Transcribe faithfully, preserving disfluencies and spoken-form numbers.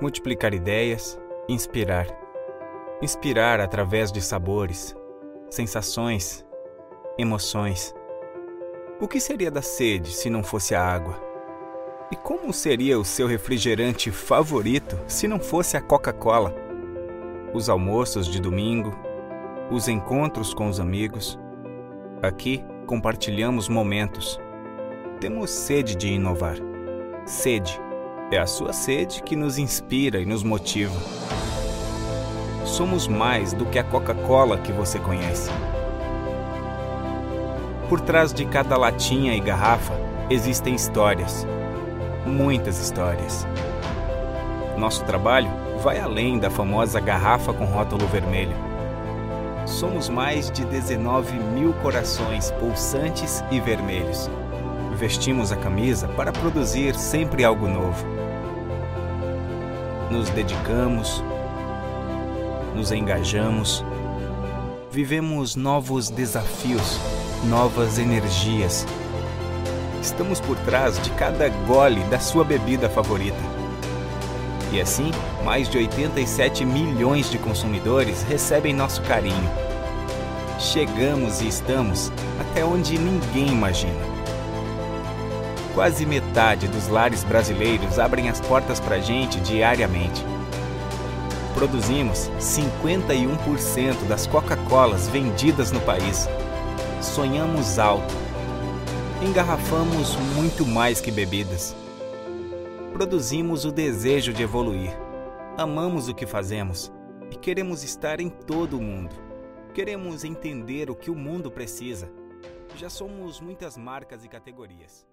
multiplicar ideias, inspirar. Inspirar através de sabores, sensações, emoções. O que seria da sede se não fosse a água? E como seria o seu refrigerante favorito se não fosse a Coca-Cola? Os almoços de domingo, os encontros com os amigos. Aqui compartilhamos momentos. Temos sede de inovar. Sede. É a sua sede que nos inspira e nos motiva. Somos mais do que a Coca-Cola que você conhece. Por trás de cada latinha e garrafa existem histórias. Muitas histórias. Nosso trabalho vai além da famosa garrafa com rótulo vermelho. Somos mais de dezenove mil corações pulsantes e vermelhos. Vestimos a camisa para produzir sempre algo novo. Nos dedicamos, nos engajamos, vivemos novos desafios, novas energias. Estamos por trás de cada gole da sua bebida favorita. E assim, mais de oitenta e sete milhões de consumidores recebem nosso carinho. Chegamos e estamos até onde ninguém imagina. Quase metade dos lares brasileiros abrem as portas pra gente diariamente. Produzimos cinquenta e um por cento das Coca-Colas vendidas no país. Sonhamos alto. Engarrafamos muito mais que bebidas. Produzimos o desejo de evoluir. Amamos o que fazemos e queremos estar em todo o mundo. Queremos entender o que o mundo precisa. Já somos muitas marcas e categorias.